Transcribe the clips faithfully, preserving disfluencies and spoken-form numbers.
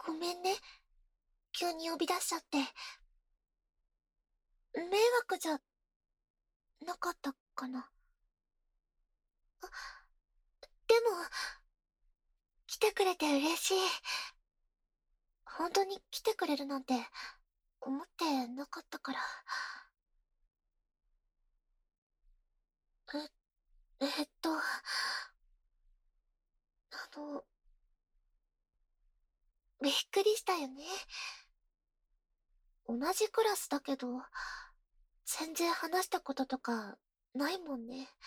ごめんね。急に呼び出しちゃって。迷惑じゃなかったかな。でも、来てくれて嬉しい。本当に来てくれるなんて思ってなかったから。え、えっと、あの、びっくりしたよね。同じクラスだけど、全然話したこととかないもんね。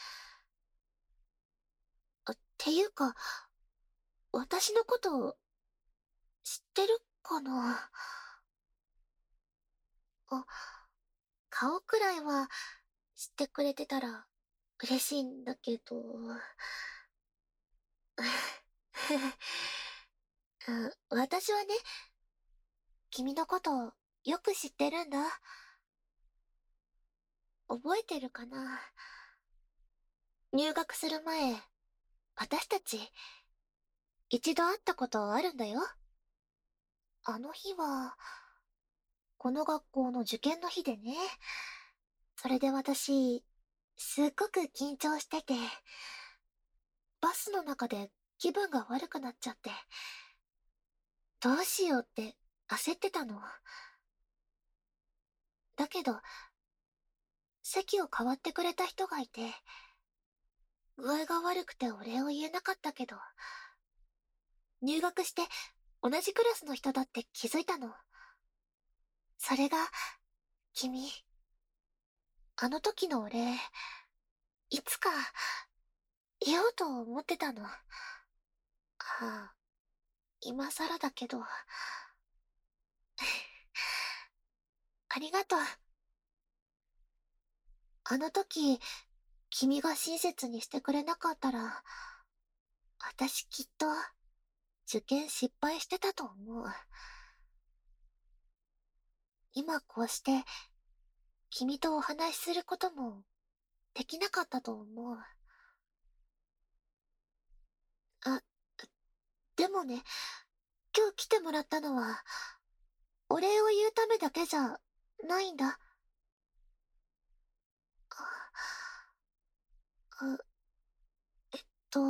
あっていうか、私のこと知ってるかな。あ、顔くらいは知ってくれてたら嬉しいんだけど。あ、私はね、君のことよく知ってるんだ。覚えてるかな。入学する前、私たち一度会ったことあるんだよ。あの日は、この学校の受験の日でね。それで私、すっごく緊張してて、バスの中で気分が悪くなっちゃって、どうしようって焦ってたの。だけど、席を代わってくれた人がいて、具合が悪くてお礼を言えなかったけど、入学して同じクラスの人だって気づいたの。それが、君。あの時のお礼、いつか言おうと思ってたの。ああ、今更だけど。ありがとう。あの時、君が親切にしてくれなかったら、私きっと、受験失敗してたと思う。今こうして、君とお話しすることも、できなかったと思う。あ、でもね、今日来てもらったのは、お礼を言うためだけじゃ、ないんだ。あ、えっと、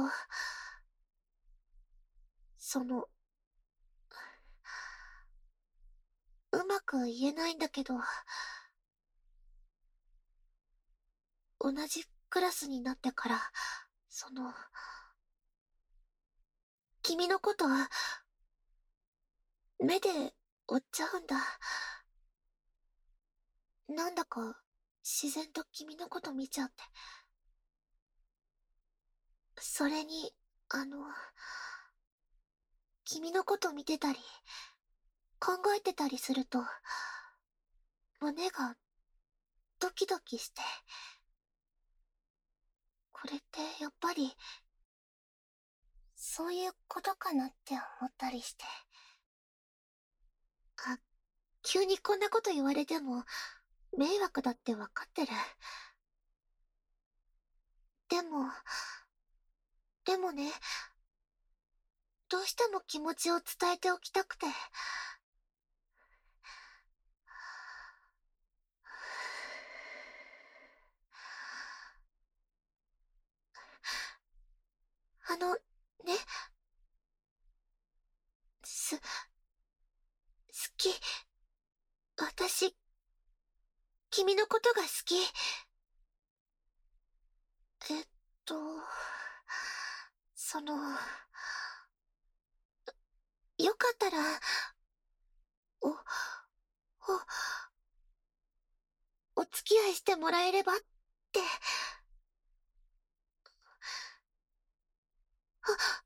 その、うまく言えないんだけど、同じクラスになってから、その、君のこと、目で追っちゃうんだ。なんだか、自然と君のこと見ちゃって。それに、あの、君のこと見てたり、考えてたりすると、胸がドキドキして、これってやっぱり、そういうことかなって思ったりして。あ、急にこんなこと言われても、迷惑だってわかってる。でも、でもね、どうしても気持ちを伝えておきたくて。あの、ね、す、好き。私、君のことが好き。えっと、その、よかったら、お、お、お付き合いしてもらえればって。あ、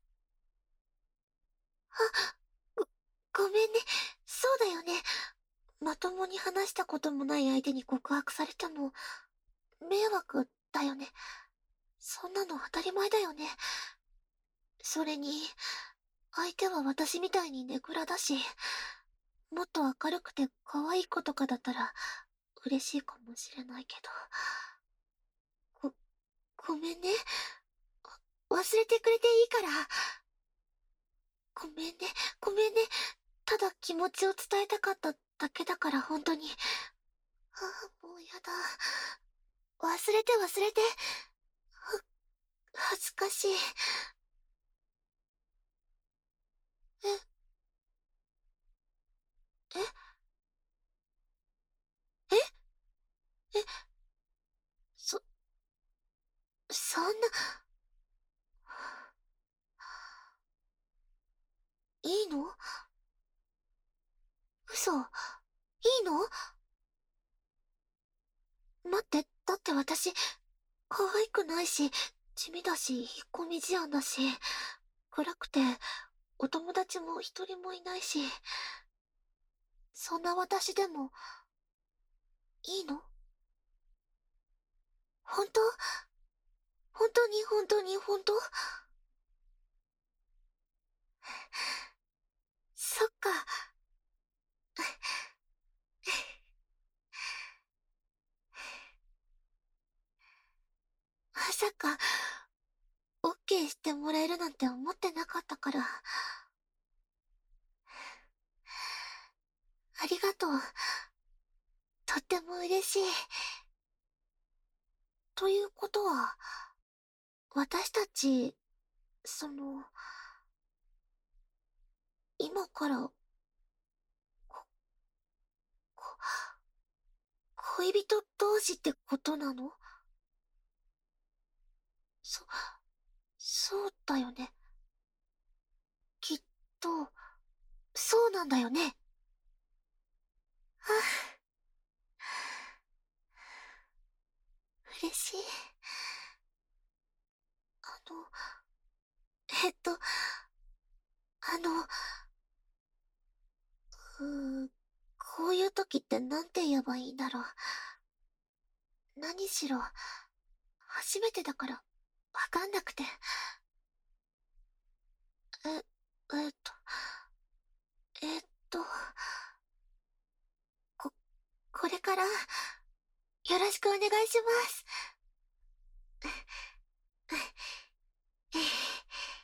あ、ご、ごめんね。そうだよね。まともに話したこともない相手に告白されても、迷惑だよね。そんなの当たり前だよね。それに、相手は私みたいにネクラだし、もっと明るくて可愛い子とかだったら、嬉しいかもしれないけど。ご、ごめんね。忘れてくれていいから。ごめんね、ごめんね。 ただ気持ちを伝えたかっただけだから本当に。ああ、もうやだ。忘れて忘れて。は、恥ずかしい。え、え、え、え、そ、そんな、いいの？嘘。いいの？待って、だって私、可愛くないし、地味だし、引っ込み思案だし、暗くて、お友達も一人もいないし、そんな私でも、いいの？本当？本当に本当に本当？そっか。まさか、オッケーしてもらえるなんて思ってなかったから。ありがとう。とっても嬉しい。ということは、私たち、その、今から、こ、こ、恋人同士ってことなの？そ、そうだよね。きっと、そうなんだよね。はあ、嬉しい。あの、えっと、あの、うーん、こういう時ってなんて言えばいいんだろう。何しろ、初めてだから、わかんなくて。え、えっと、えっと、こ、これから、よろしくお願いします。